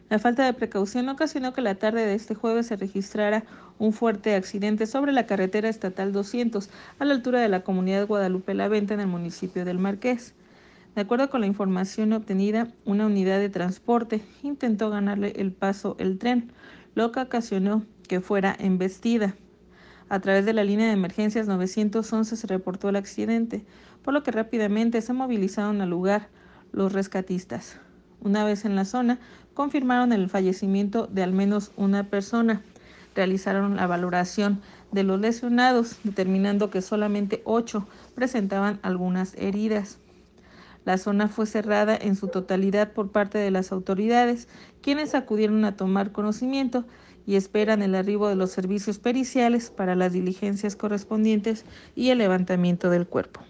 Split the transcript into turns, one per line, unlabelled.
La falta de precaución ocasionó que la tarde de este jueves se registrara un fuerte accidente sobre la carretera estatal 200 a la altura de la comunidad Guadalupe La Venta en el municipio del Marqués. De acuerdo con la información obtenida, una unidad de transporte intentó ganarle el paso al tren, lo que ocasionó que fuera embestida. A través de la línea de emergencias 911 se reportó el accidente, por lo que rápidamente se movilizaron al lugar los rescatistas. Una vez en la zona, confirmaron el fallecimiento de al menos una persona. Realizaron la valoración de los lesionados, determinando que solamente 8 presentaban algunas heridas. La zona fue cerrada en su totalidad por parte de las autoridades, quienes acudieron a tomar conocimiento y esperan el arribo de los servicios periciales para las diligencias correspondientes y el levantamiento del cuerpo.